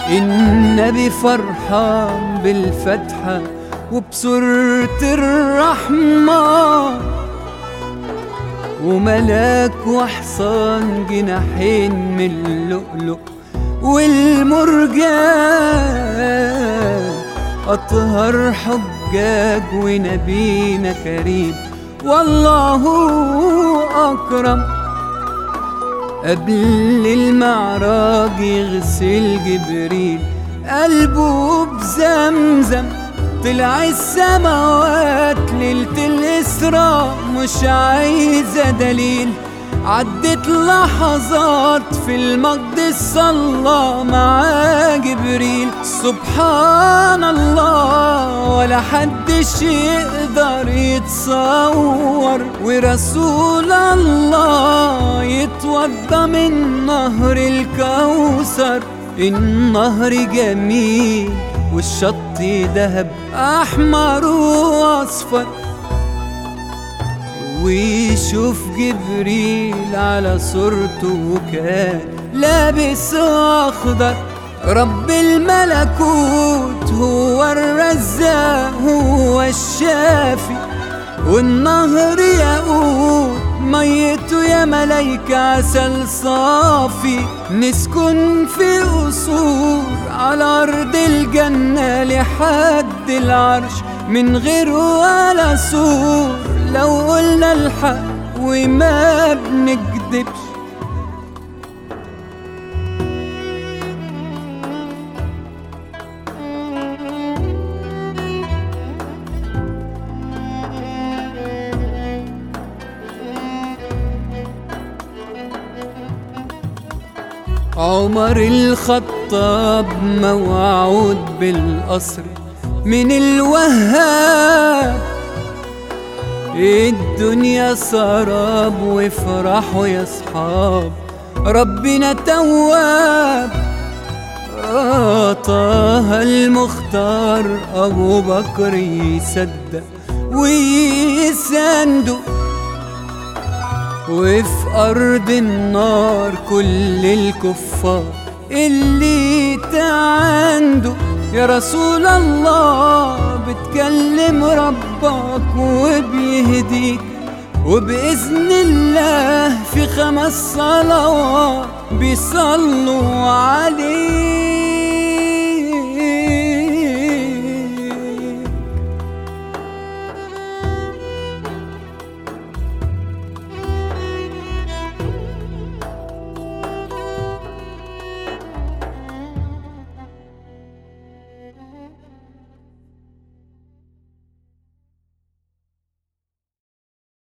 النبي فرحان بالفتحة وبسورة الرحمة، وملاك وحصان جناحين من اللؤلؤ والمرجان، أطهر حجاج ونبينا كريم والله أكرم. قبل المعراج يغسل جبريل قلبه بزمزم، طلع السماوات ليلة الإسراء مش عايزة دليل، عدت لحظات في المقدس صلى مع جبريل. سبحان الله ولا حدش يقدر يتصور، ورسول الله يتوضى من نهر الكوثر. النهر جميل والشط دهب أحمر وأصفر، ويشوف جبريل على صورته كان لابس أخضر. رب الملكوت هو الرزاق هو الشافي، والنهر يقود ميته يا ملايكة عسل صافي. نسكن في قصور على أرض الجنة لحد العرش من غير ولا سور، لو قلنا الحق وما بنكدبش. عمر الخطاب موعود بالقصر من الوهاب، الدنيا سراب وافرحوا يا صحاب ربنا تواب. طه المختار أبو بكر يصدق ويساندو، وفي أرض النار كل الكفار اللي تعاندوا. يا رسول الله بتكلم ربك وبيهديك، وبإذن الله في 5 صلوات بيصلوا عليك.